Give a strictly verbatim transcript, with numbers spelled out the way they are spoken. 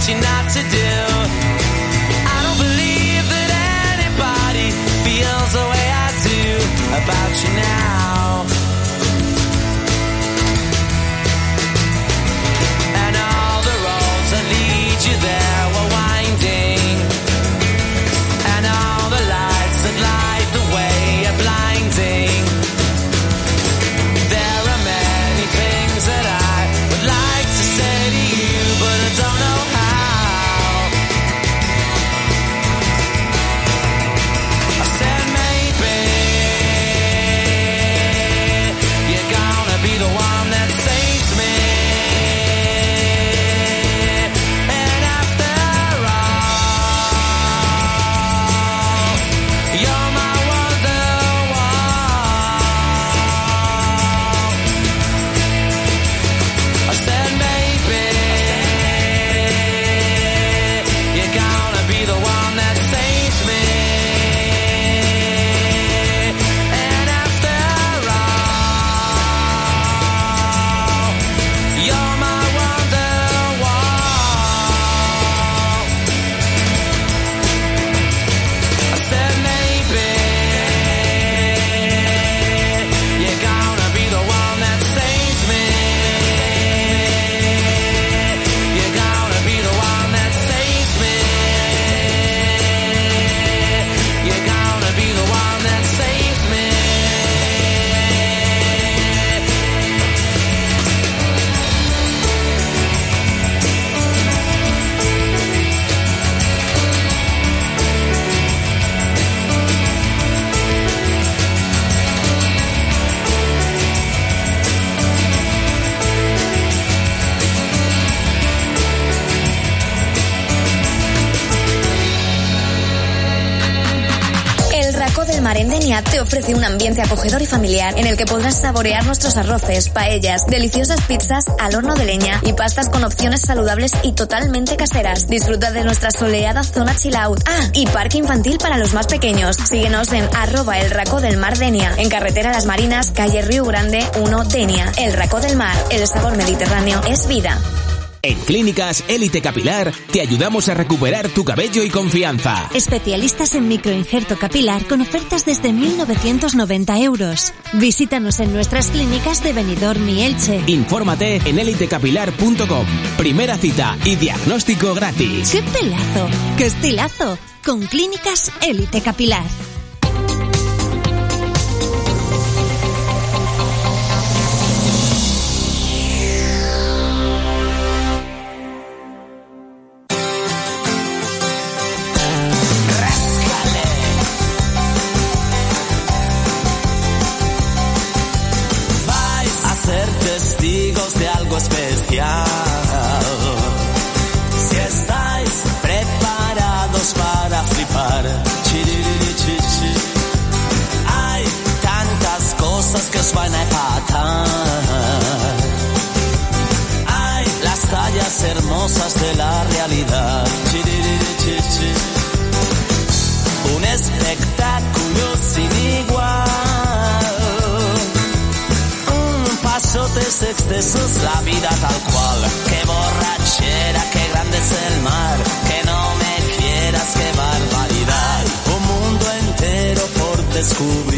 you not to do. I don't believe that anybody feels the way I do about you now. And all the roads that lead you there were winding, and all the lights that light the way are blinding. There are many things that I would like to say to you, but I don't know how. I said maybe you're gonna be the one that saves me. And after all, you're my wonderwall. I said maybe you're gonna be the one that saves me. And after all, you're my wonderwall. I said maybe you're gonna be the one that saves me. You're gonna be the one that saves me. You're gonna be the one that saves me. El Racó del Mar en Denia te ofrece un ambiente acogedor y familiar en el que podrás saborear nuestros arroces, paellas, deliciosas pizzas al horno de leña y pastas con opciones saludables y totalmente caseras. Disfruta de nuestra soleada zona chill out. Ah, y parque infantil para los más pequeños. Síguenos en arroba el Racó del Mar Denia, en carretera Las Marinas, calle Río Grande uno, Denia. El Racó del Mar, el sabor mediterráneo es vida. En Clínicas Élite Capilar te ayudamos a recuperar tu cabello y confianza. Especialistas en microinjerto capilar con ofertas desde mil novecientos noventa euros. Visítanos en nuestras clínicas de Benidorm y Elche. Infórmate en élite capilar punto com. Primera cita y diagnóstico gratis. ¡Qué pelazo! ¡Qué estilazo! Con Clínicas Élite Capilar. Vais a ser testigos de algo especial. Si estáis preparados para flipar. Chiririchichi. Hay tantas cosas que os van a empatar. Hay las tallas hermosas de la realidad. Chiririchichi. Un espectáculo sin igual. Un pasotes excesos, la vida tal cual. Qué borrachera, qué grande es el mar. Que no me quieras, qué barbaridad. Un mundo entero por descubrir.